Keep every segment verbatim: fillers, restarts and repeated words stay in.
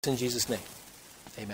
In Jesus' name, amen.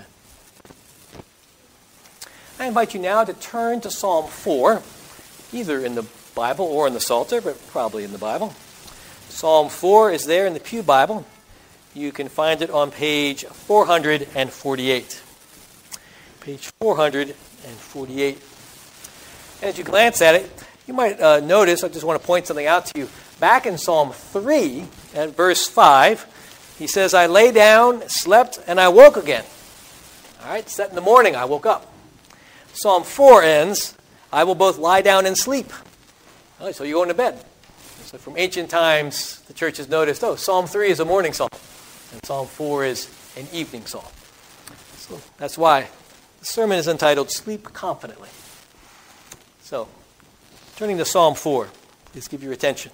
I invite you now to turn to Psalm four, either in the Bible or in the Psalter, but probably in the Bible. Psalm four is there in the Pew Bible. You can find it on page four hundred forty-eight. Page four hundred forty-eight. And as you glance at it, you might uh, notice, I just want to point something out to you. Back in Psalm three, at verse five, he says, I lay down, slept, and I woke again. All right, set in the morning, I woke up. Psalm four ends, I will both lie down and sleep. All right, so you're going to bed. So from ancient times, the church has noticed, oh, Psalm three is a morning psalm, and Psalm four is an evening psalm. So that's why the sermon is entitled, Sleep Confidently. So, turning to Psalm four, please give your attention.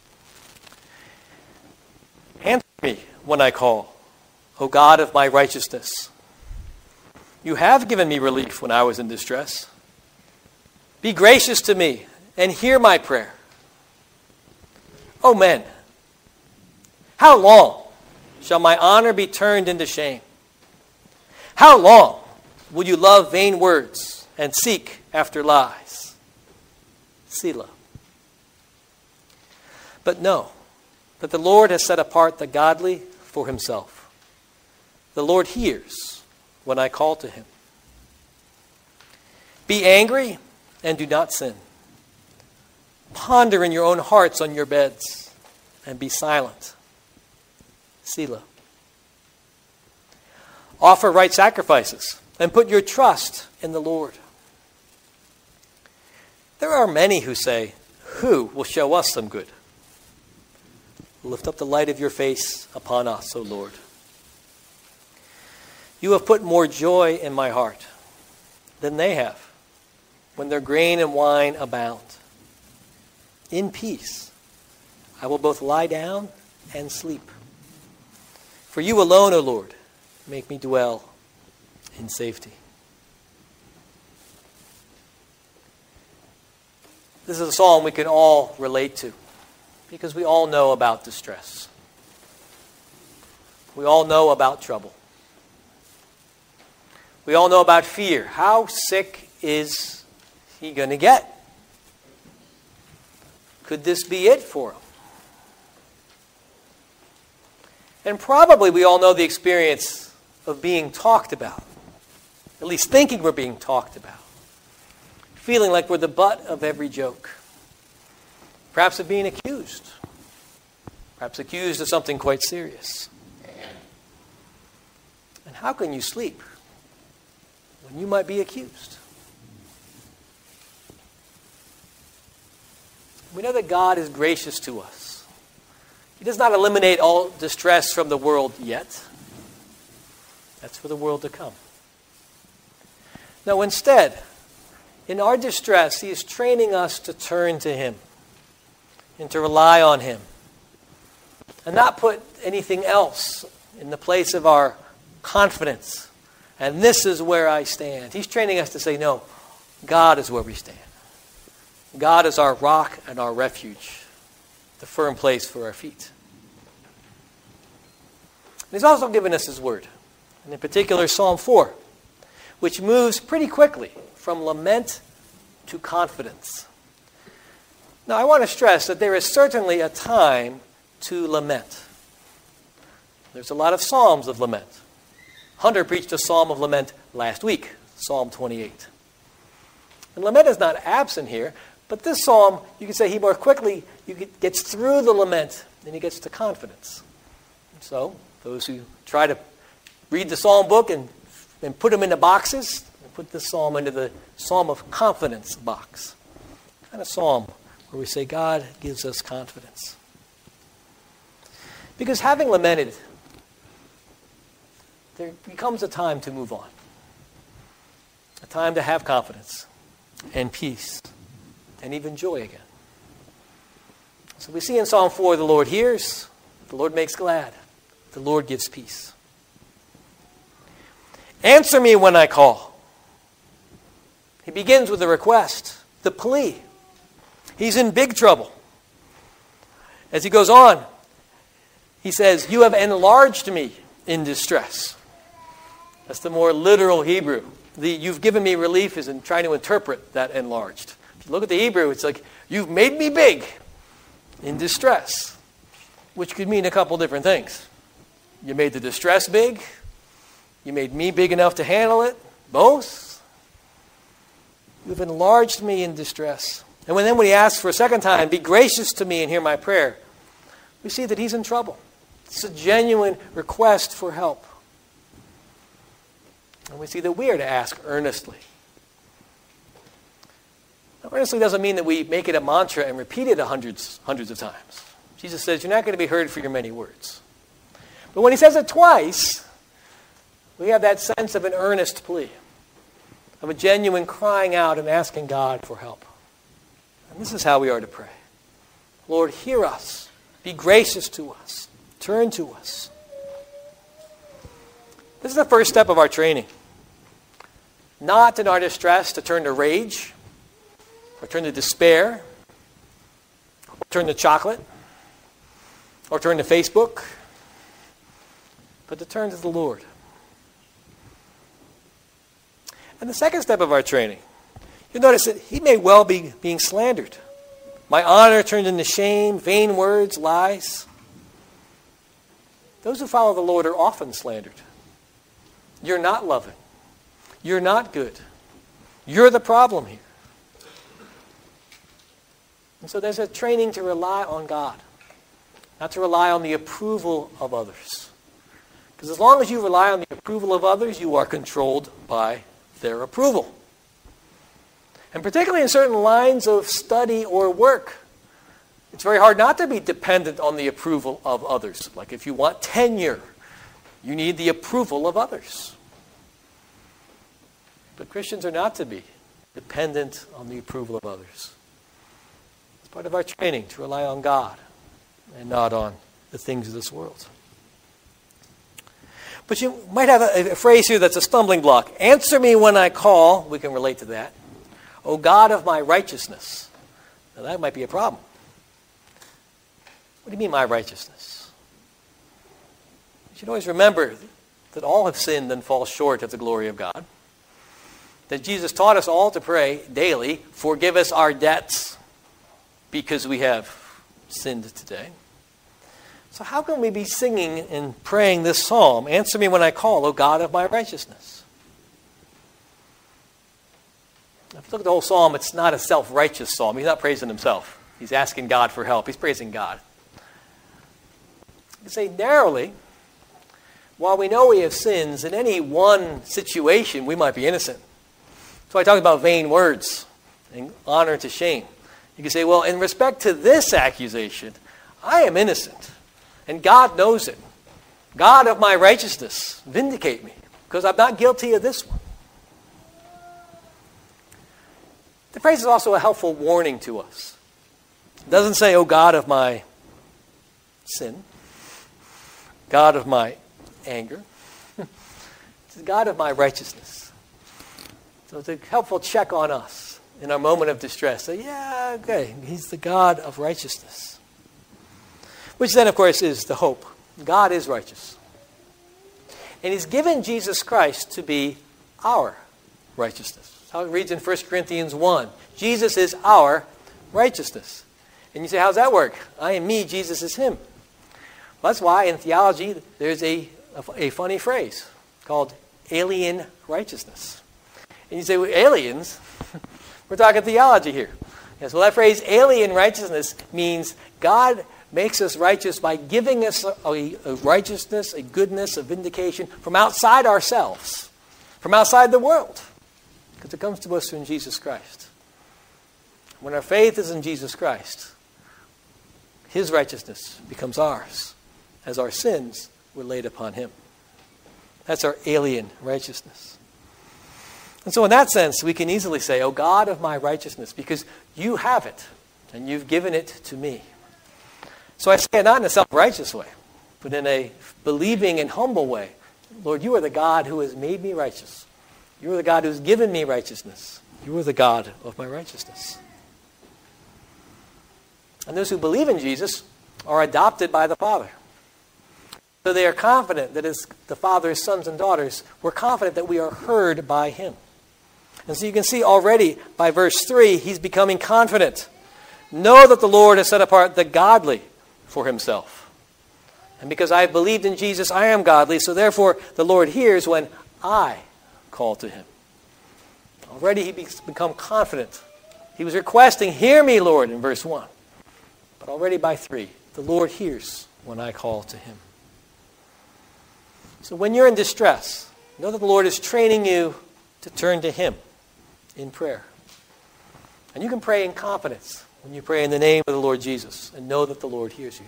Answer me when I call, O God of my righteousness. You have given me relief when I was in distress. Be gracious to me and hear my prayer. O men, how long shall my honor be turned into shame? How long will you love vain words and seek after lies? Selah. But know that the Lord has set apart the godly for himself. The Lord hears when I call to him. Be angry and do not sin. Ponder in your own hearts on your beds and be silent. Selah. Offer right sacrifices and put your trust in the Lord. There are many who say, who will show us some good? Lift up the light of your face upon us, O Lord. You have put more joy in my heart than they have when their grain and wine abound. In peace, I will both lie down and sleep. For you alone, O Lord, make me dwell in safety. This is a psalm we can all relate to, because we all know about distress. We all know about trouble. We all know about fear. How sick is he going to get? Could this be it for him? And probably we all know the experience of being talked about, at least thinking we're being talked about, feeling like we're the butt of every joke, perhaps of being accused. Perhaps accused of something quite serious. And how can you sleep when you might be accused? We know that God is gracious to us. He does not eliminate all distress from the world yet. That's for the world to come. No, instead, in our distress, he is training us to turn to him and to rely on him, and not put anything else in the place of our confidence. And this is where I stand. He's training us to say, no, God is where we stand. God is our rock and our refuge, the firm place for our feet. And he's also given us his word, and in particular Psalm four, which moves pretty quickly from lament to confidence. Now, I want to stress that there is certainly a time to lament. There's a lot of psalms of lament. Hunter preached a psalm of lament last week, Psalm twenty-eight. And lament is not absent here, but this psalm, you could say he more quickly you get, gets through the lament than he gets to confidence. So, those who try to read the psalm book and, and put them into boxes, put this psalm into the psalm of confidence box. Kind of psalm where we say God gives us confidence. Because having lamented, there becomes a time to move on. A time to have confidence and peace and even joy again. So we see in Psalm four, the Lord hears, the Lord makes glad, the Lord gives peace. Answer me when I call. He begins with a request, the plea. He's in big trouble. As he goes on, he says, you have enlarged me in distress. That's the more literal Hebrew. The "you've given me relief" is in trying to interpret that enlarged. If you look at the Hebrew, it's like, "You've made me big in distress," which could mean a couple different things. You made the distress big. You made me big enough to handle it. Both. You've enlarged me in distress. And when, then when he asks for a second time, "Be gracious to me and hear my prayer," we see that he's in trouble. It's a genuine request for help. And we see that we are to ask earnestly. Now, earnestly doesn't mean that we make it a mantra and repeat it hundreds, hundreds of times. Jesus says you're not going to be heard for your many words. But when he says it twice, we have that sense of an earnest plea, of a genuine crying out and asking God for help. And this is how we are to pray. Lord, hear us. Be gracious to us. Turn to us. This is the first step of our training. Not in our distress to turn to rage, or turn to despair, or turn to chocolate, or turn to Facebook, but to turn to the Lord. And the second step of our training, you'll notice that he may well be being slandered. My honor turned into shame, vain words, lies. Those who follow the Lord are often slandered. You're not loving. You're not good. You're the problem here. And so there's a training to rely on God, not to rely on the approval of others. Because as long as you rely on the approval of others, you are controlled by their approval. And particularly in certain lines of study or work, it's very hard not to be dependent on the approval of others. Like if you want tenure, you need the approval of others. But Christians are not to be dependent on the approval of others. It's part of our training to rely on God and not on the things of this world. But you might have a, a phrase here that's a stumbling block. Answer me when I call. We can relate to that. O God of my righteousness. Now that might be a problem. What do you mean, my righteousness? You should always remember that all have sinned and fall short of the glory of God. That Jesus taught us all to pray daily, forgive us our debts, because we have sinned today. So how can we be singing and praying this psalm? Answer me when I call, O God of my righteousness. If you look at the whole psalm, it's not a self-righteous psalm. He's not praising himself. He's asking God for help. He's praising God. You can say narrowly, while we know we have sins, in any one situation we might be innocent. So I talk about vain words and honor to shame. You can say, well, in respect to this accusation, I am innocent. And God knows it. God of my righteousness, vindicate me, because I'm not guilty of this one. The phrase is also a helpful warning to us. It doesn't say, O God of my sin, God of my anger. It's the God of my righteousness. So it's a helpful check on us in our moment of distress. Say, yeah, okay, he's the God of righteousness. Which then, of course, is the hope. God is righteous. And he's given Jesus Christ to be our righteousness. That's how it reads in First Corinthians one. Jesus is our righteousness. And you say, how does that work? I am me, Jesus is him. Well, that's why in theology there's a, a, a funny phrase called alien righteousness. And you say, well, aliens? We're talking theology here. Yes, well, that phrase, alien righteousness, means God makes us righteous by giving us a, a righteousness, a goodness, a vindication from outside ourselves, from outside the world, because it comes to us through Jesus Christ. When our faith is in Jesus Christ, his righteousness becomes ours, as our sins were laid upon him. That's our alien righteousness. And so in that sense, we can easily say, O God of my righteousness, because you have it, and you've given it to me. So I say it not in a self-righteous way, but in a believing and humble way. Lord, you are the God who has made me righteous. You are the God who has given me righteousness. You are the God of my righteousness. And those who believe in Jesus are adopted by the Father. So they are confident that as the Father's sons and daughters, we're confident that we are heard by him. And so you can see already by verse three, he's becoming confident. Know that the Lord has set apart the godly for himself. And because I have believed in Jesus, I am godly. So therefore, the Lord hears when I call to him. Already he's become confident. He was requesting, hear me, Lord, in verse one. But already by three, the Lord hears when I call to him. So when you're in distress, know that the Lord is training you to turn to him in prayer. And you can pray in confidence when you pray in the name of the Lord Jesus and know that the Lord hears you.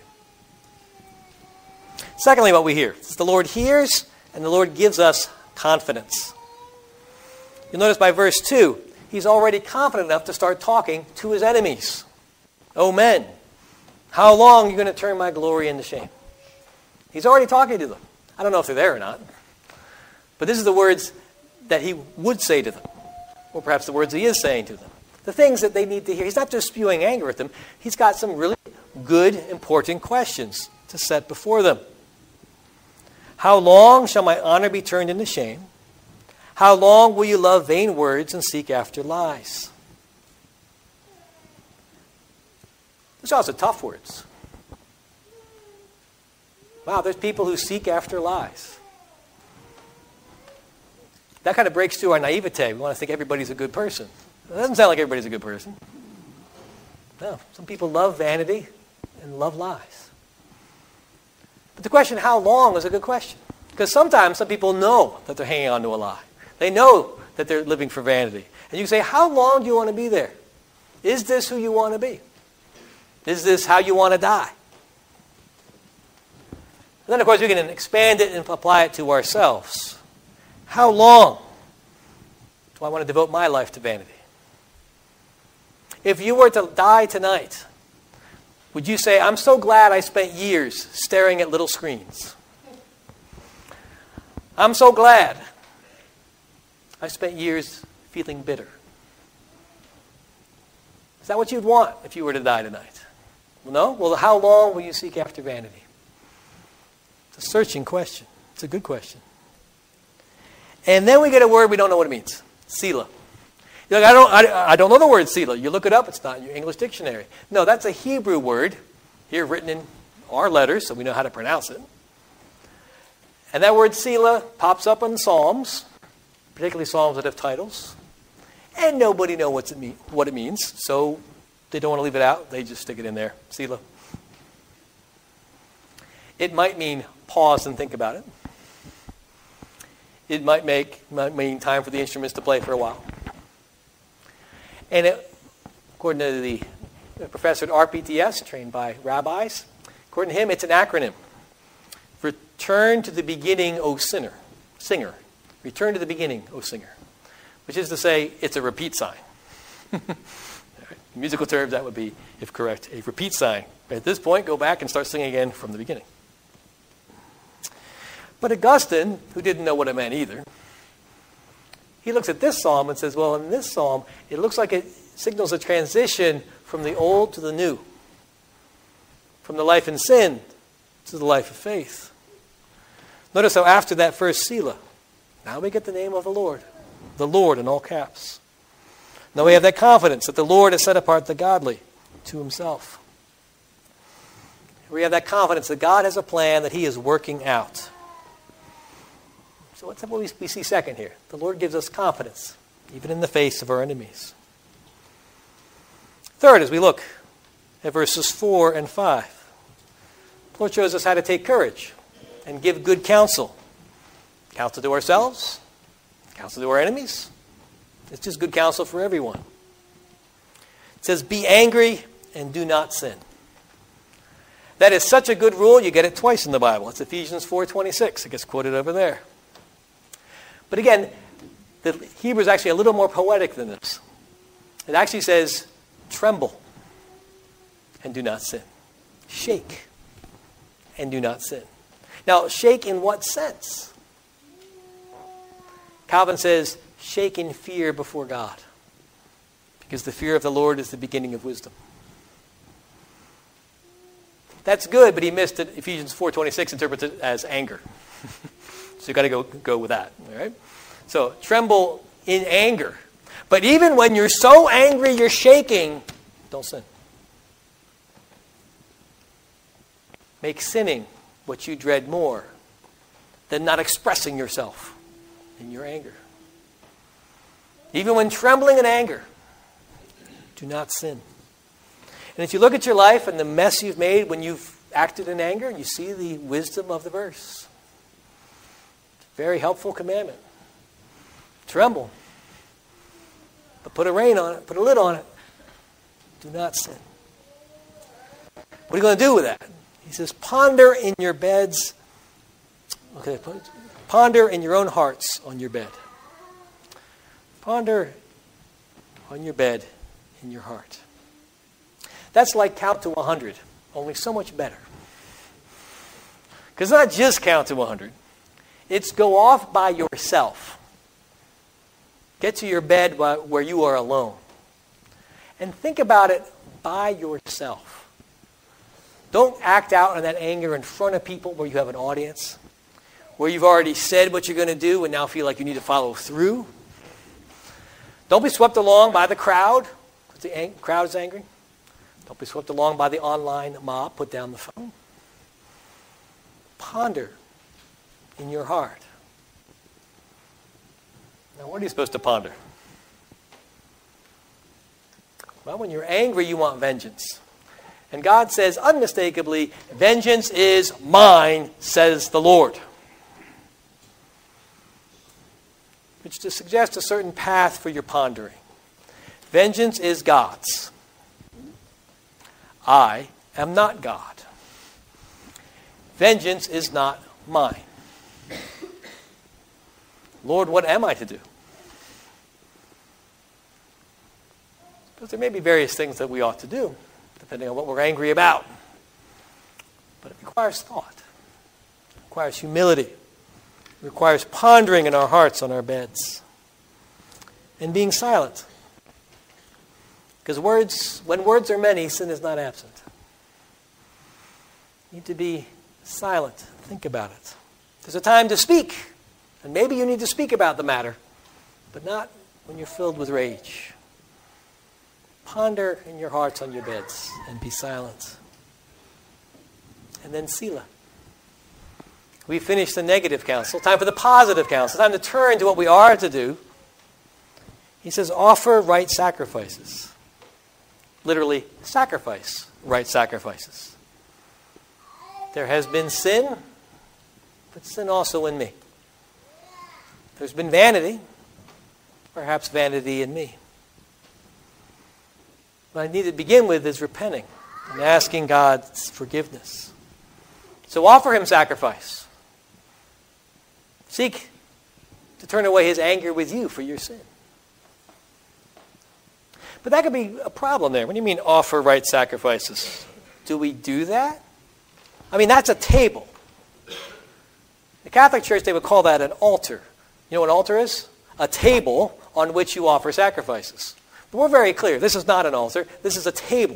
Secondly, what we hear is the Lord hears and the Lord gives us confidence. You'll notice by verse two, he's already confident enough to start talking to his enemies. O men, how long are you going to turn my glory into shame? He's already talking to them. I don't know if they're there or not. But this is the words that he would say to them. Or perhaps the words he is saying to them. The things that they need to hear. He's not just spewing anger at them. He's got some really good, important questions to set before them. How long shall my honor be turned into shame? How long will you love vain words and seek after lies? Those are also tough words. Wow, there's people who seek after lies. That kind of breaks through our naivete. We want to think everybody's a good person. It doesn't sound like everybody's a good person. No, some people love vanity and love lies. But the question, how long, is a good question. Because sometimes some people know that they're hanging on to a lie. They know that they're living for vanity. And you can say, how long do you want to be there? Is this who you want to be? Is this how you want to die? And then, of course, we can expand it and apply it to ourselves. How long do I want to devote my life to vanity? If you were to die tonight, would you say, I'm so glad I spent years staring at little screens? I'm so glad I spent years feeling bitter. Is that what you'd want if you were to die tonight? Well, no? Well, how long will you seek after vanity? It's a searching question. It's a good question. And then we get a word we don't know what it means. Selah. You're like, I don't, I, I don't know the word Selah. You look it up, it's not in your English dictionary. No, that's a Hebrew word, here written in our letters, so we know how to pronounce it. And that word Selah pops up in Psalms, particularly Psalms that have titles. And nobody knows what's it mean, what it means, so they don't want to leave it out. They just stick it in there, Selah. It might mean pause and think about it. It might make might mean time for the instruments to play for a while. And it, according to the professor at R P T S, trained by rabbis, according to him, it's an acronym. Return to the beginning, O sinner, singer. Return to the beginning, O singer. Which is to say, it's a repeat sign. In musical terms, that would be, if correct, a repeat sign. At this point, go back and start singing again from the beginning. But Augustine, who didn't know what it meant either, he looks at this psalm and says, well, in this psalm, it looks like it signals a transition from the old to the new. From the life in sin to the life of faith. Notice how after that first Selah, now we get the name of the Lord. The Lord in all caps. Now we have that confidence that the Lord has set apart the godly to himself. We have that confidence that God has a plan that he is working out. So what's what we see second here? The Lord gives us confidence, even in the face of our enemies. Third, as we look at verses four and five, the Lord shows us how to take courage and give good counsel. Counsel to ourselves, counsel to our enemies. It's just good counsel for everyone. It says, be angry and do not sin. That is such a good rule, you get it twice in the Bible. It's Ephesians four twenty-six. It gets quoted over there. But again, the Hebrew is actually a little more poetic than this. It actually says, tremble and do not sin. Shake and do not sin. Now, shake in what sense? Calvin says, shake in fear before God. Because the fear of the Lord is the beginning of wisdom. That's good, but he missed it. Ephesians four twenty-six interprets it as anger. So you've got to go, go with that. All right? So tremble in anger. But even when you're so angry you're shaking, don't sin. Make sinning what you dread more than not expressing yourself in your anger. Even when trembling in anger, do not sin. And if you look at your life and the mess you've made when you've acted in anger, you see the wisdom of the verse. Very helpful commandment. Tremble. But put a rein on it. Put a lid on it. Do not sin. What are you going to do with that? He says, ponder in your beds. Okay, ponder in your own hearts on your bed. Ponder on your bed in your heart. That's like count to one hundred, only so much better. Because not just count to one hundred. It's go off by yourself. Get to your bed where you are alone. And think about it by yourself. Don't act out on that anger in front of people where you have an audience, where you've already said what you're going to do and now feel like you need to follow through. Don't be swept along by the crowd, because the ang- crowd is angry. Don't be swept along by the online mob. Put down the phone. Ponder in your heart. Now, what are you supposed to ponder? Well, when you're angry, you want vengeance. And God says unmistakably, vengeance is mine, says the Lord. Which to suggest a certain path for your pondering. Vengeance is God's. I am not God. Vengeance is not mine. Lord, what am I to do? Because there may be various things that we ought to do, depending on what we're angry about. But it requires thought. It requires humility. It requires pondering in our hearts on our beds. And being silent. Because words, when words are many, sin is not absent. You need to be silent. Think about it. There's a time to speak. And maybe you need to speak about the matter, but not when you're filled with rage. Ponder in your hearts on your beds and be silent. And then Selah. We finished the negative counsel. Time for the positive counsel. Time to turn to what we are to do. He says, offer right sacrifices. Literally, sacrifice right sacrifices. There has been sin, but sin also in me. There's been vanity, perhaps vanity in me. What I need to begin with is repenting and asking God's forgiveness. So offer him sacrifice. Seek to turn away his anger with you for your sin. But that could be a problem there. What do you mean offer right sacrifices? Do we do that? I mean, that's a table. The Catholic Church, they would call that an altar. You know what an altar is? A table on which you offer sacrifices. But we're very clear. This is not an altar. This is a table.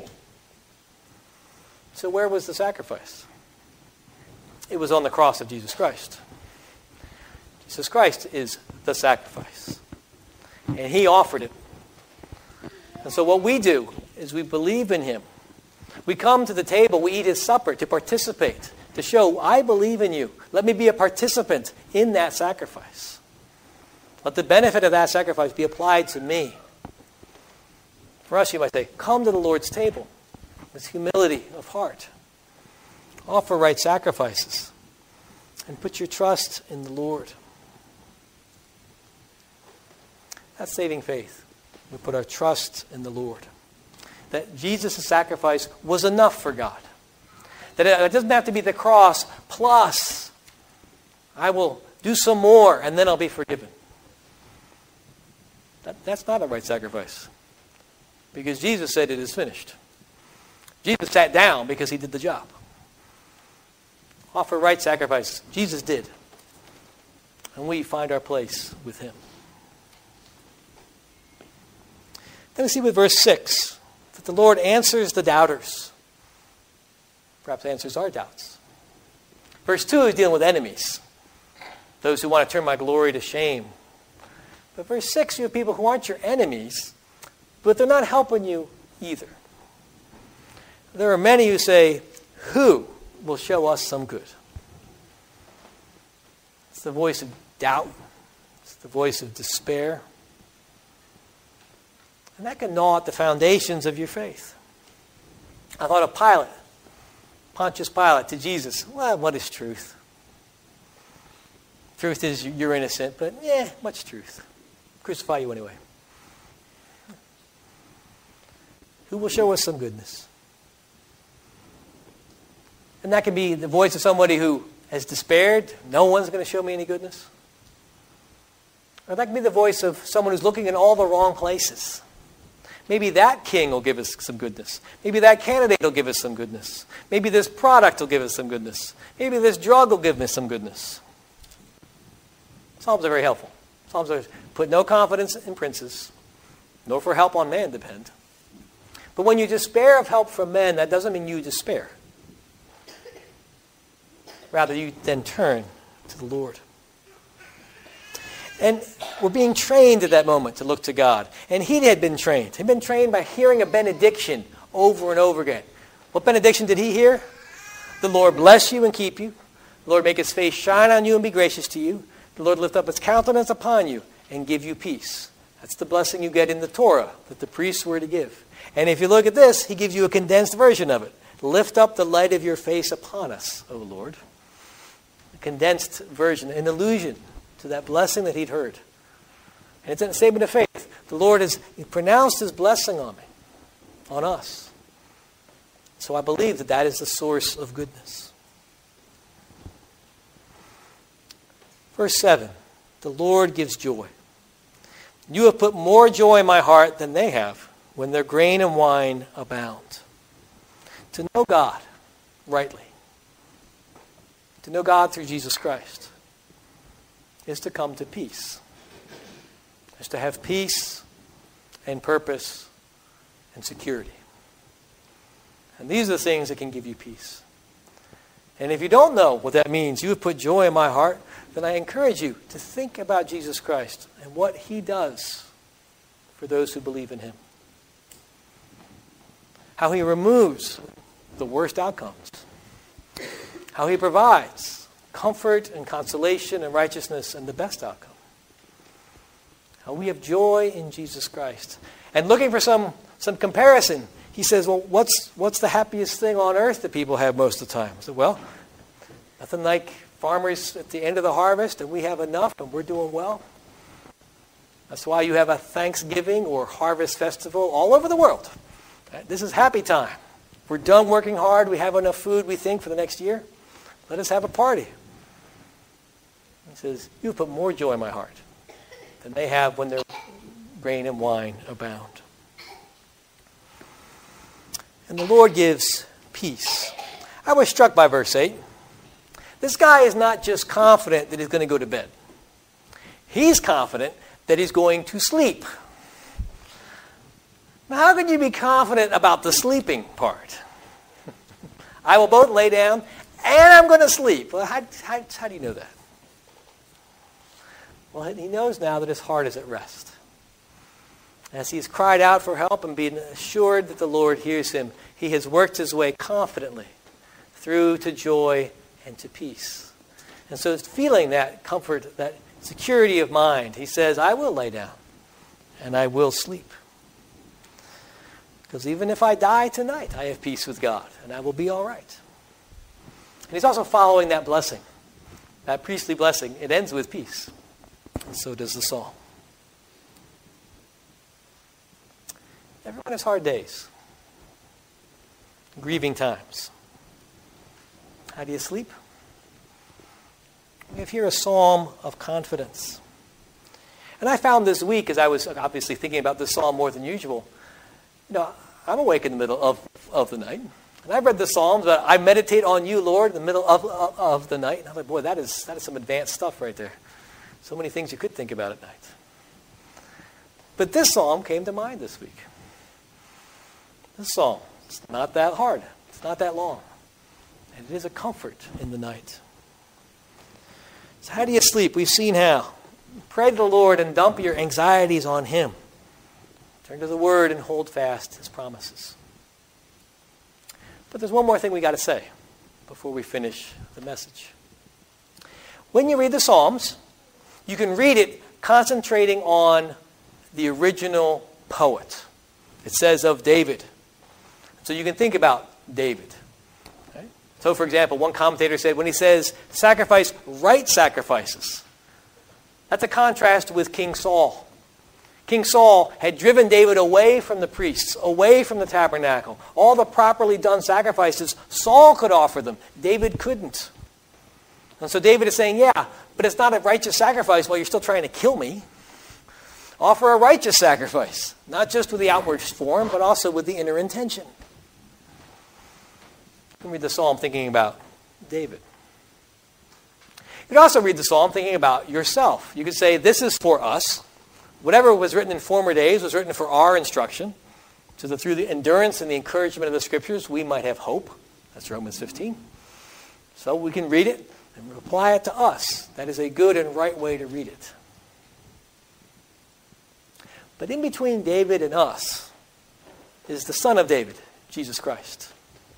So where was the sacrifice? It was on the cross of Jesus Christ. Jesus Christ is the sacrifice. And he offered it. And so what we do is we believe in him. We come to the table, we eat his supper to participate, to show, I believe in you. Let me be a participant in that sacrifice. Let the benefit of that sacrifice be applied to me. For us, you might say, come to the Lord's table with humility of heart. Offer right sacrifices. And put your trust in the Lord. That's saving faith. We put our trust in the Lord. That Jesus' sacrifice was enough for God. That it doesn't have to be the cross plus I will do some more and then I'll be forgiven. That, that's not a right sacrifice. Because Jesus said it is finished. Jesus sat down because he did the job. Offer right sacrifice. Jesus did. And we find our place with him. Then we see with verse six that the Lord answers the doubters. perhaps answers our doubts. Verse two is dealing with enemies, those who want to turn my glory to shame. But verse six, you have people who aren't your enemies, but they're not helping you either. There are many who say, who will show us some good? It's the voice of doubt. It's the voice of despair. And that can gnaw at the foundations of your faith. I thought of Pilate, Pontius Pilate to Jesus. Well, what is truth? Truth is you're innocent, but yeah, much truth. Crucify you anyway. Who will show us some goodness? And that can be the voice of somebody who has despaired. No one's going to show me any goodness. Or that can be the voice of someone who's looking in all the wrong places. Maybe that king will give us some goodness. Maybe that candidate will give us some goodness. Maybe this product will give us some goodness. Maybe this drug will give us some goodness. Psalms are very helpful. Psalms are put no confidence in princes, nor for help on man depend. But when you despair of help from men, that doesn't mean you despair. Rather, you then turn to the Lord. And we're being trained at that moment to look to God. And he had been trained. He'd been trained by hearing a benediction over and over again. What benediction did he hear? The Lord bless you and keep you. The Lord make his face shine on you and be gracious to you. The Lord lift up his countenance upon you and give you peace. That's the blessing you get in the Torah that the priests were to give. And if you look at this, he gives you a condensed version of it. Lift up the light of your face upon us, O Lord. A condensed version, an allusion to that blessing that he'd heard. And it's in a statement of faith. The Lord has pronounced his blessing on me, on us. So I believe that that is the source of goodness. Verse seven, the Lord gives joy. You have put more joy in my heart than they have when their grain and wine abound. To know God rightly, to know God through Jesus Christ, is to come to peace. Is to have peace and purpose and security. And these are the things that can give you peace. And if you don't know what that means, you have put joy in my heart, then I encourage you to think about Jesus Christ and what he does for those who believe in him. How he removes the worst outcomes. How he provides comfort and consolation and righteousness and the best outcome. How we have joy in Jesus Christ. And looking for some, some comparison, he says, well, what's, what's the happiest thing on earth that people have most of the time? I said, well, nothing like farmers at the end of the harvest and we have enough and we're doing well. That's why you have a Thanksgiving or harvest festival all over the world. This is happy time. We're done working hard. We have enough food, we think, for the next year. Let us have a party. He says, you've put more joy in my heart than they have when their grain and wine abound. And the Lord gives peace. I was struck by verse eight. This guy is not just confident that he's going to go to bed. He's confident that he's going to sleep. Now, how can you be confident about the sleeping part? I will both lay down and I'm going to sleep. Well, how, how, how do you know that? Well, he knows now that his heart is at rest. As he's cried out for help and been assured that the Lord hears him, he has worked his way confidently through to joy and to peace. And so it's feeling that comfort, that security of mind. He says, I will lay down and I will sleep. Because even if I die tonight, I have peace with God and I will be all right. And he's also following that blessing, that priestly blessing. It ends with peace. And so does the psalm. Everyone has hard days, grieving times. How do you sleep? We have here a psalm of confidence. And I found this week, as I was obviously thinking about this psalm more than usual, you know, I'm awake in the middle of, of the night. And I've read the Psalms, but I meditate on you, Lord, in the middle of, of, of the night. And I'm like, boy, that is, that is some advanced stuff right there. So many things you could think about at night. But this psalm came to mind this week. This psalm, it's not that hard. It's not that long. and it is a comfort in the night. So how do you sleep? We've seen how. Pray to the Lord and dump your anxieties on Him. Turn to the Word and hold fast His promises. But there's one more thing we got to say before we finish the message. When you read the Psalms, you can read it concentrating on the original poet. It says of David. So you can think about David. Okay? So for example, one commentator said when he says sacrifice right sacrifices, that's a contrast with King Saul. King Saul had driven David away from the priests, away from the tabernacle. All the properly done sacrifices, Saul could offer them. David couldn't. And so David is saying, yeah, but it's not a righteous sacrifice while you're still trying to kill me. Offer a righteous sacrifice, not just with the outward form, but also with the inner intention. You can read the psalm thinking about David. You can also read the psalm thinking about yourself. You could say, this is for us. Whatever was written in former days was written for our instruction, so that through the endurance and the encouragement of the Scriptures, we might have hope. That's Romans fifteen. So we can read it and apply it to us. That is a good and right way to read it. But in between David and us is the Son of David, Jesus Christ.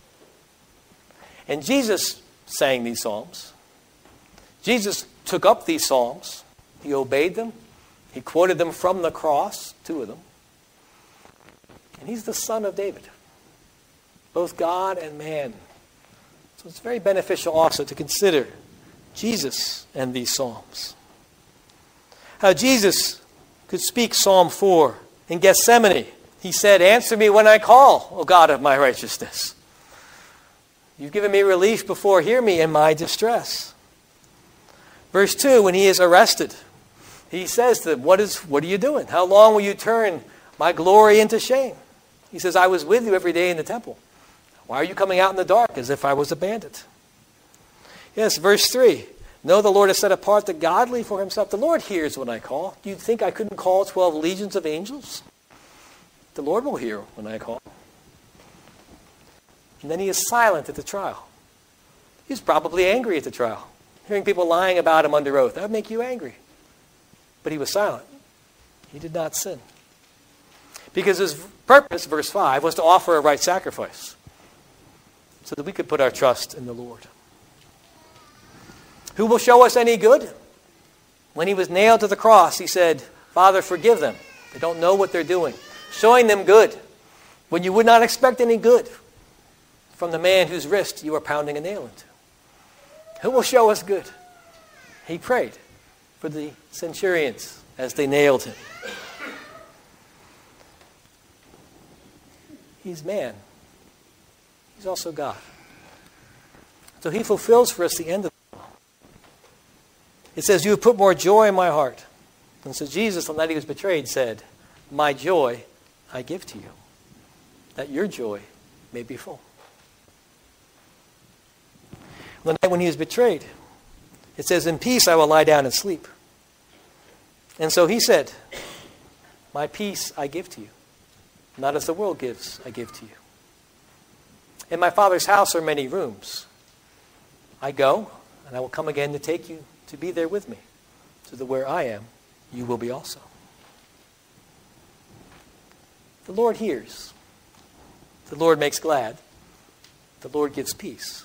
And Jesus sang these psalms. Jesus took up these psalms. He obeyed them. He quoted them from the cross, two of them. And he's the Son of David, both God and man. So it's very beneficial also to consider Jesus and these psalms. How Jesus could speak Psalm four in Gethsemane. He said, answer me when I call, O God of my righteousness. You've given me relief before, hear me in my distress. Verse two, when he is arrested, he says to them, what is, what are you doing? How long will you turn my glory into shame? He says, I was with you every day in the temple. Why are you coming out in the dark as if I was a bandit? Yes, verse three. No, the Lord has set apart the godly for himself. The Lord hears when I call. Do you think I couldn't call twelve legions of angels? The Lord will hear when I call. And then he is silent at the trial. He's probably angry at the trial. Hearing people lying about him under oath, that would make you angry. But he was silent. He did not sin. Because his purpose, verse five, was to offer a right sacrifice so that we could put our trust in the Lord. Who will show us any good? When he was nailed to the cross, he said, Father, forgive them. They don't know what they're doing. Showing them good when you would not expect any good from the man whose wrist you are pounding a nail into. Who will show us good? He prayed for the centurions as they nailed him. He's man. He's also God. So he fulfills for us the end of the law. It says, you have put more joy in my heart. And so Jesus, on that he was betrayed, said, my joy I give to you, that your joy may be full. The night when he was betrayed, it says, in peace I will lie down and sleep. And so he said, my peace I give to you. Not as the world gives, I give to you. In my Father's house are many rooms. I go, and I will come again to take you to be there with me, so that where I am, you will be also. The Lord hears. The Lord makes glad. The Lord gives peace.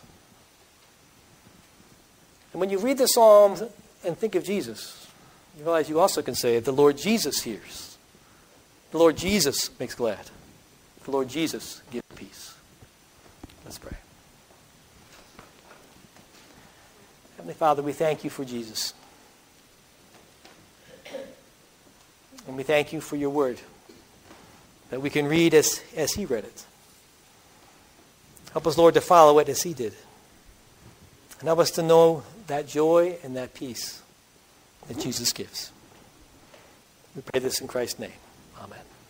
And when you read the Psalms and think of Jesus, you realize you also can say, the Lord Jesus hears. The Lord Jesus makes glad. The Lord Jesus gives peace. Let's pray. Heavenly Father, we thank you for Jesus. And we thank you for your word, that we can read as, as he read it. Help us, Lord, to follow it as he did. And help us to know that joy and that peace that Jesus gives. We pray this in Christ's name. Amen.